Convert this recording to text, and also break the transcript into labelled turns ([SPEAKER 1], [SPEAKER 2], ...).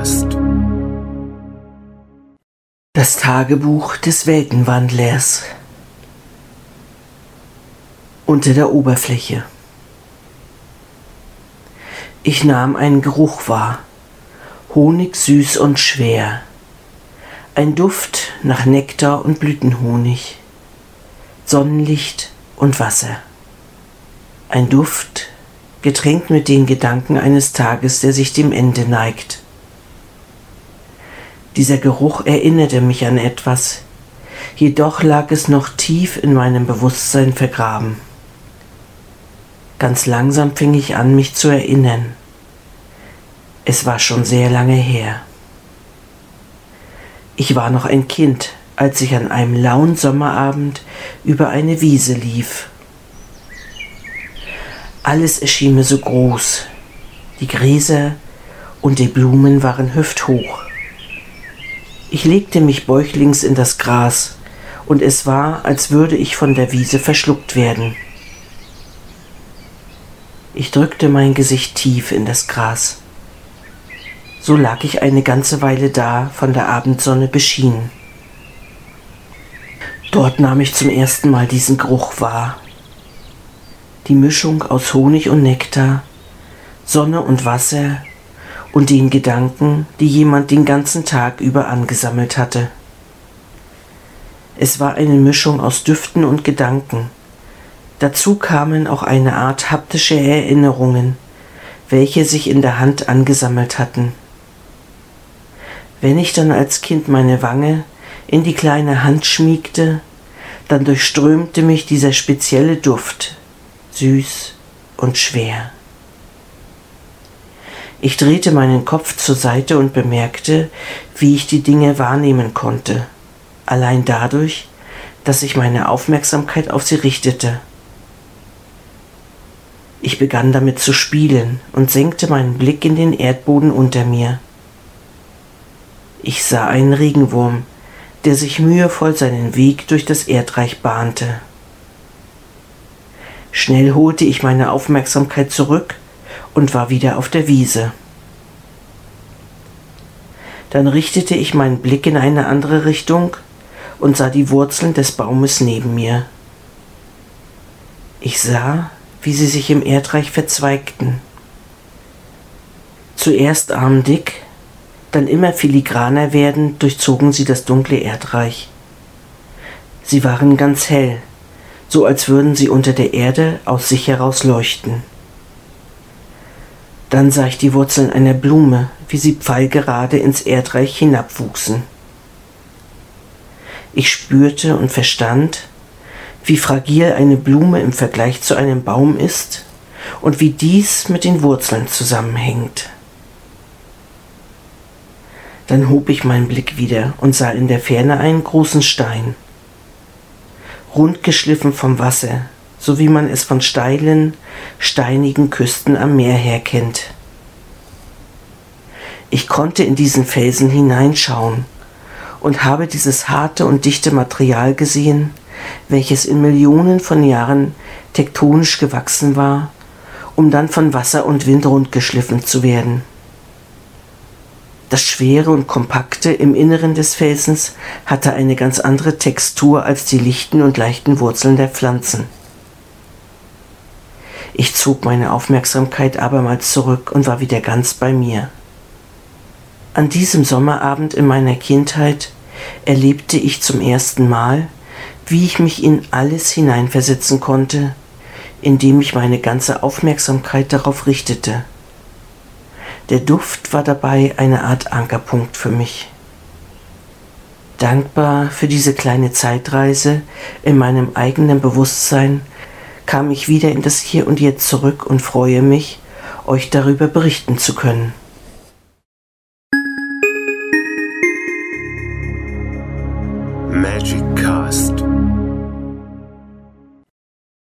[SPEAKER 1] Podcast.
[SPEAKER 2] Das Tagebuch des Weltenwandlers. Unter der Oberfläche. Ich nahm einen Geruch wahr, honigsüß und schwer, ein Duft nach Nektar und Blütenhonig, Sonnenlicht und Wasser, ein Duft, getränkt mit den Gedanken eines Tages, der sich dem Ende neigt. Dieser Geruch erinnerte mich an etwas, jedoch lag es noch tief in meinem Bewusstsein vergraben. Ganz langsam fing ich an, mich zu erinnern. Es war schon sehr lange her. Ich war noch ein Kind, als ich an einem lauen Sommerabend über eine Wiese lief. Alles erschien mir so groß. Die Gräser und die Blumen waren hüfthoch. Ich legte mich bäuchlings in das Gras, und es war, als würde ich von der Wiese verschluckt werden. Ich drückte mein Gesicht tief in das Gras. So lag ich eine ganze Weile da, von der Abendsonne beschienen. Dort nahm ich zum ersten Mal diesen Geruch wahr. Die Mischung aus Honig und Nektar, Sonne und Wasser und den Gedanken, die jemand den ganzen Tag über angesammelt hatte. Es war eine Mischung aus Düften und Gedanken. Dazu kamen auch eine Art haptische Erinnerungen, welche sich in der Hand angesammelt hatten. Wenn ich dann als Kind meine Wange in die kleine Hand schmiegte, dann durchströmte mich dieser spezielle Duft, süß und schwer. Ich drehte meinen Kopf zur Seite und bemerkte, wie ich die Dinge wahrnehmen konnte, allein dadurch, dass ich meine Aufmerksamkeit auf sie richtete. Ich begann damit zu spielen und senkte meinen Blick in den Erdboden unter mir. Ich sah einen Regenwurm, der sich mühevoll seinen Weg durch das Erdreich bahnte. Schnell holte ich meine Aufmerksamkeit zurück und war wieder auf der Wiese. Dann richtete ich meinen Blick in eine andere Richtung und sah die Wurzeln des Baumes neben mir. Ich sah, wie sie sich im Erdreich verzweigten. Zuerst armdick, dann immer filigraner werdend, durchzogen sie das dunkle Erdreich. Sie waren ganz hell, so als würden sie unter der Erde aus sich heraus leuchten. Dann sah ich die Wurzeln einer Blume, wie sie pfeilgerade ins Erdreich hinabwuchsen. Ich spürte und verstand, wie fragil eine Blume im Vergleich zu einem Baum ist und wie dies mit den Wurzeln zusammenhängt. Dann hob ich meinen Blick wieder und sah in der Ferne einen großen Stein, rund geschliffen vom Wasser, so wie man es von steilen, steinigen Küsten am Meer her kennt. Ich konnte in diesen Felsen hineinschauen und habe dieses harte und dichte Material gesehen, welches in Millionen von Jahren tektonisch gewachsen war, um dann von Wasser und Wind rundgeschliffen zu werden. Das Schwere und Kompakte im Inneren des Felsens hatte eine ganz andere Textur als die lichten und leichten Wurzeln der Pflanzen. Ich zog meine Aufmerksamkeit abermals zurück und war wieder ganz bei mir. An diesem Sommerabend in meiner Kindheit erlebte ich zum ersten Mal, wie ich mich in alles hineinversetzen konnte, indem ich meine ganze Aufmerksamkeit darauf richtete. Der Duft war dabei eine Art Ankerpunkt für mich. Dankbar für diese kleine Zeitreise in meinem eigenen Bewusstsein kam ich wieder in das Hier und Jetzt zurück und freue mich, euch darüber berichten zu können.